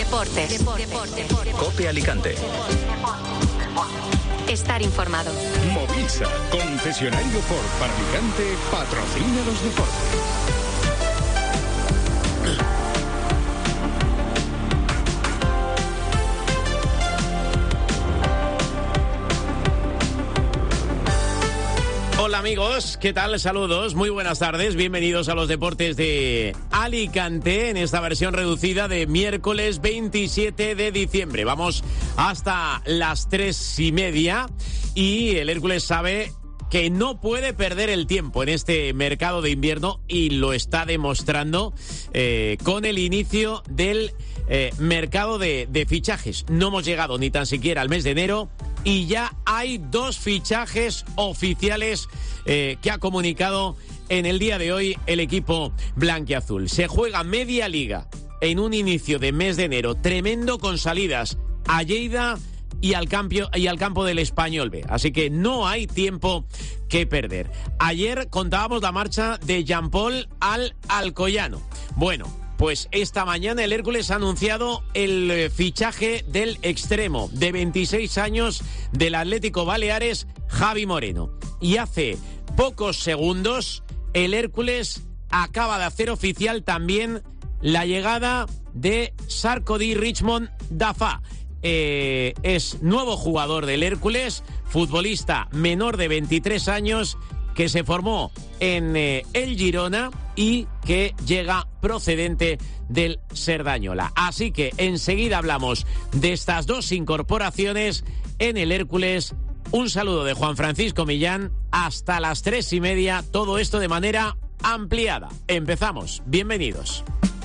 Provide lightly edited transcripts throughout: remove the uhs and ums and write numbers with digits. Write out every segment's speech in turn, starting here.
Deportes. COPE Alicante. Estar informado. Movisa, concesionario Ford para Alicante, patrocina los deportes. Hola amigos, ¿qué tal? Saludos, muy buenas tardes, bienvenidos a los deportes de Alicante en esta versión reducida de miércoles 27 de diciembre. Vamos hasta las 3:30 y el Hércules sabe que no puede perder el tiempo en este mercado de invierno y lo está demostrando con el inicio del mercado de fichajes. No hemos llegado ni tan siquiera al mes de enero y ya hay 2 fichajes oficiales que ha comunicado en el día de hoy el equipo blanquiazul. Se juega media liga en un inicio de mes de enero tremendo con salidas a Lleida y al campo del Español B. Así que no hay tiempo que perder. Ayer contábamos la marcha de Jean Paul al Alcoyano. Bueno, pues esta mañana el Hércules ha anunciado el fichaje del extremo de 26 años del Atlético Baleares, Javi Moreno. Y hace pocos segundos el Hércules acaba de hacer oficial también la llegada de Sarkodie Richmond Dafa. Es nuevo jugador del Hércules, futbolista menor de 23 años que se formó en el Girona y que llega procedente del Cerdañola. Así que enseguida hablamos de estas 2 incorporaciones en el Hércules. Un saludo de Juan Francisco Millán hasta las 3:30, todo esto de manera ampliada. Empezamos, bienvenidos.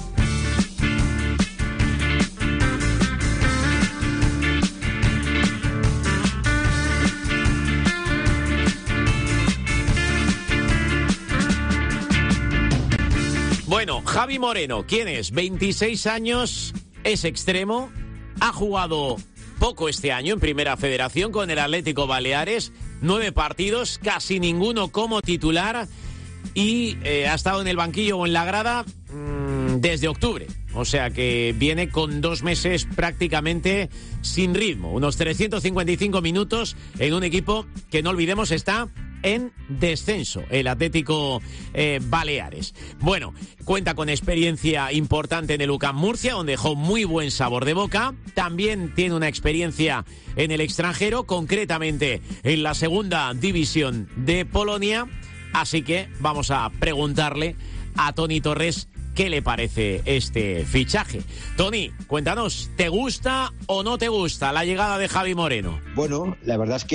Bueno, Javi Moreno, ¿quién es? 26 años, es extremo, ha jugado poco este año en Primera Federación con el Atlético Baleares, 9 partidos, casi ninguno como titular y ha estado en el banquillo o en la grada desde octubre. O sea que viene con 2 meses prácticamente sin ritmo, unos 355 minutos en un equipo que no olvidemos está en descenso, el Atlético Baleares. Bueno, cuenta con experiencia importante en el UCAM Murcia, donde dejó muy buen sabor de boca. También tiene una experiencia en el extranjero, concretamente en la segunda división de Polonia. Así que vamos a preguntarle a Toni Torres qué le parece este fichaje. Toni, cuéntanos, ¿te gusta o no te gusta la llegada de Javi Moreno? Bueno, la verdad es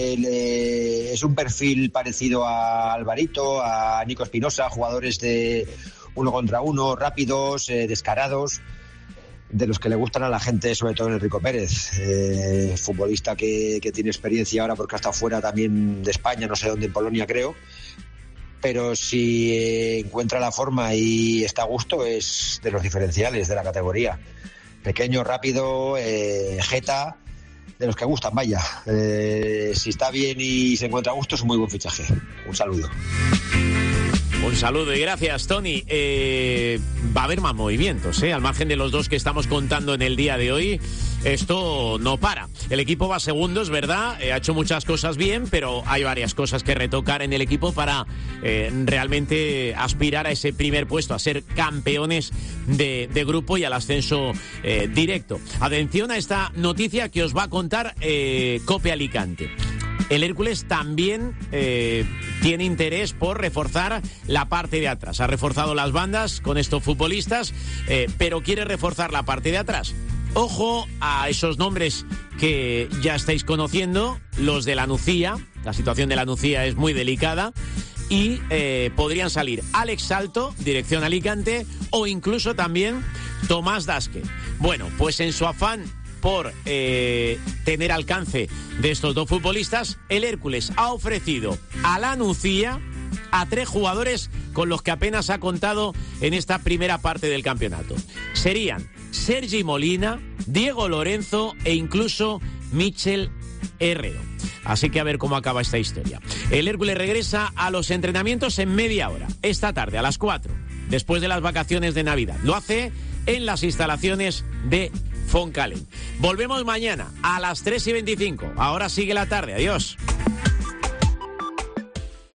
que es un perfil parecido a Alvarito, a Nico Espinosa, jugadores de 1 contra 1, rápidos, descarados, de los que le gustan a la gente, sobre todo Enrico Pérez, futbolista que tiene experiencia ahora porque ha estado fuera también de España, no sé dónde, en Polonia creo. Pero si encuentra la forma y está a gusto, es de los diferenciales de la categoría. Pequeño, rápido, jeta, de los que gustan, vaya. Si está bien y se encuentra a gusto, es un muy buen fichaje. Un saludo. Un saludo y gracias, Toni. Va a haber más movimientos, al margen de los 2 que estamos contando en el día de hoy. Esto no para. El equipo va segundo, es verdad, ha hecho muchas cosas bien, pero hay varias cosas que retocar en el equipo para realmente aspirar a ese primer puesto, a ser campeones de grupo y al ascenso directo. Atención a esta noticia que os va a contar COPE Alicante. El Hércules también tiene interés por reforzar la parte de atrás. Ha reforzado las bandas con estos futbolistas, pero quiere reforzar la parte de atrás. Ojo a esos nombres que ya estáis conociendo, los de la Nucía. La situación de la Nucía es muy delicada y podrían salir Alex Salto, dirección Alicante, o incluso también Tomás Dasque. Bueno, pues en su afán por tener alcance de estos 2 futbolistas, el Hércules ha ofrecido a la Nucía a 3 jugadores con los que apenas ha contado en esta primera parte del campeonato. Serían Sergi Molina, Diego Lorenzo e incluso Michel Herrero. Así que a ver cómo acaba esta historia. El Hércules regresa a los entrenamientos en media hora, esta tarde a las 4, después de las vacaciones de Navidad. Lo hace en las instalaciones de Foncalén. Volvemos mañana a las 3:25. Ahora sigue la tarde. Adiós.